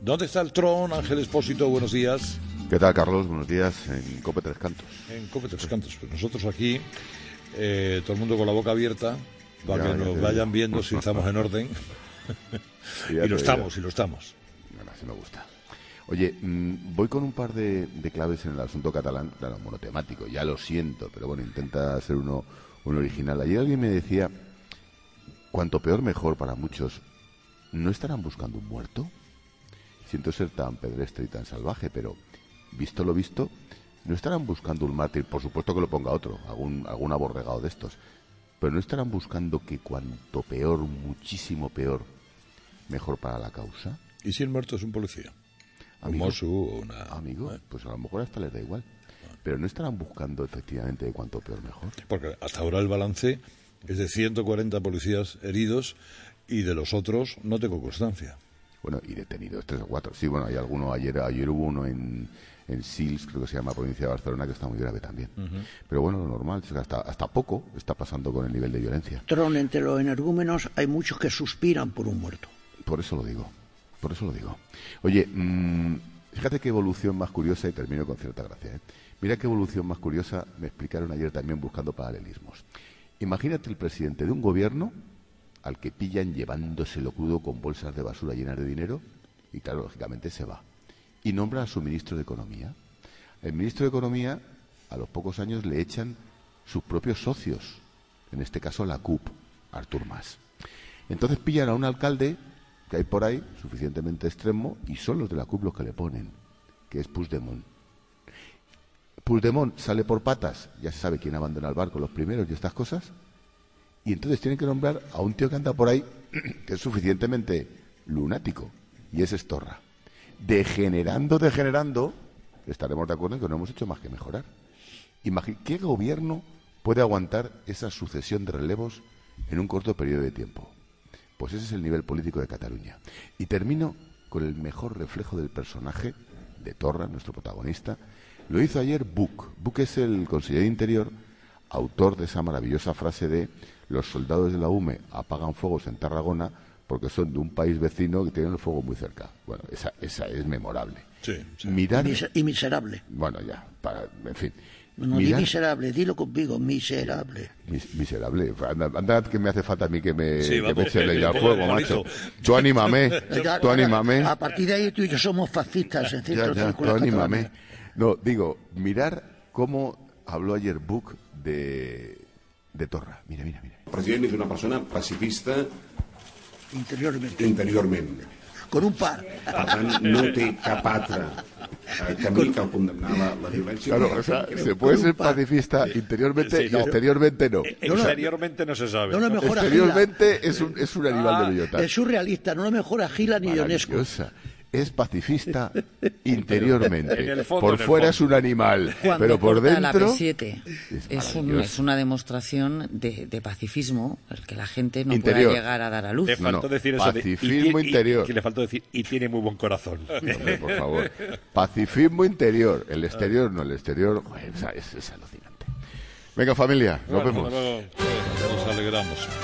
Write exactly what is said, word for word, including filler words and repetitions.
¿Dónde está el Tron? Ángel Expósito, buenos días. ¿Qué tal, Carlos? Buenos días en Cope Tres Cantos. En Cope Tres Cantos. Pues nosotros aquí, eh, todo el mundo con la boca abierta, para Ya, que ya nos te vayan digo. viendo si estamos en orden. Sí, y ya lo te estamos, digo. y lo estamos. Bueno, así me gusta. Oye, mmm, voy con un par de, de claves en el asunto catalán, claro, monotemático, ya lo siento, pero bueno, intenta ser uno, uno original. Ayer alguien me decía, cuanto peor mejor para muchos, ¿no estarán buscando un muerto? Siento ser tan pedestre y tan salvaje, pero visto lo visto, ¿no estarán buscando un mártir? Por supuesto que lo ponga otro, algún, algún aborregado de estos, pero ¿no estarán buscando que cuanto peor, muchísimo peor, mejor para la causa? ¿Y si el muerto es un policía? Amigo, un Mosu o una... Amigo, ¿eh? pues a lo mejor hasta les da igual. Pero ¿no estarán buscando efectivamente cuanto peor mejor? Porque hasta ahora el balance es de ciento cuarenta policías heridos y de los otros no tengo constancia. Bueno, y detenidos tres o cuatro. Sí, bueno, hay alguno, ayer ayer hubo uno en, en Sils, creo que se llama, provincia de Barcelona, que está muy grave también. Uh-huh. Pero bueno, lo normal es que hasta, hasta poco está pasando con el nivel de violencia. Tron, entre los energúmenos hay muchos que suspiran por un muerto. Por eso lo digo, por eso lo digo. Oye, mmm, fíjate qué evolución más curiosa, y termino con cierta gracia, ¿eh? Mira qué evolución más curiosa me explicaron ayer también buscando paralelismos. Imagínate el presidente de un gobierno al que pillan llevándoselo crudo con bolsas de basura llenas de dinero, y claro, lógicamente se va. Y nombra a su ministro de Economía. El ministro de Economía, a los pocos años, le echan sus propios socios, en este caso la C U P, Artur Mas. Entonces pillan a un alcalde que hay por ahí, suficientemente extremo, y son los de la C U P los que le ponen, que es Puigdemont. Puigdemont sale por patas, ya se sabe quién abandona el barco, los primeros y estas cosas, y entonces tienen que nombrar a un tío que anda por ahí, que es suficientemente lunático, y ese es Torra. Degenerando, degenerando, estaremos de acuerdo en que no hemos hecho más que mejorar. Imagina, ¿qué gobierno puede aguantar esa sucesión de relevos en un corto periodo de tiempo? Pues ese es el nivel político de Cataluña. Y termino con el mejor reflejo del personaje de Torra, nuestro protagonista. Lo hizo ayer Buch. Buch es el consejero de Interior, autor de esa maravillosa frase de los soldados de la U M E apagan fuegos en Tarragona porque son de un país vecino que tienen el fuego muy cerca. Bueno, esa, esa es memorable. Sí, sí. Mirar... Y, mis- y miserable. Bueno, ya, para, en fin. No, no, Mirar- di miserable, dilo conmigo, miserable. Mis- miserable. Anda, anda que me hace falta a mí que me, Sí, que vamos, me eche leña al el fuego, bonito. macho. Tú anímame, Ya, tú ahora, anímame. A partir de ahí tú y yo somos fascistas en Ya, ciertos ya, tú círculos anímame. catalanes. No, digo, mirar cómo habló ayer Buch de, de Torra. Mira, mira, mira. El president és una persona pacifista Interiormente. interiorment. Con un par. Per tant, no té cap altre eh, camí que el condemnar la, la violència. Claro, o sea, se puede ser pacifista interiormente Sí, no. y exteriormente no. Exteriormente no se sabe. No lo mejor a Gila. Exteriormente es un, es un animal de bellota. Es surrealista, no lo mejor a Gila ni Ionesco. Maravillosa. Es pacifista interiormente. En el fondo, por en el fuera fondo. es un animal, Cuando pero por corta la dentro P siete es es, un- maravilloso. es una demostración de, de pacifismo, el que la gente no Interior. pueda llegar a dar a luz. Le No, faltó no, decir eso de... pacifismo y- y- interior. Que le faltó decir, y tiene muy buen corazón. Hombre, por favor. Pacifismo interior. El exterior no, el exterior joder, es, es alucinante. Venga, familia, nos Bueno, vemos. luego, eh, nos alegramos.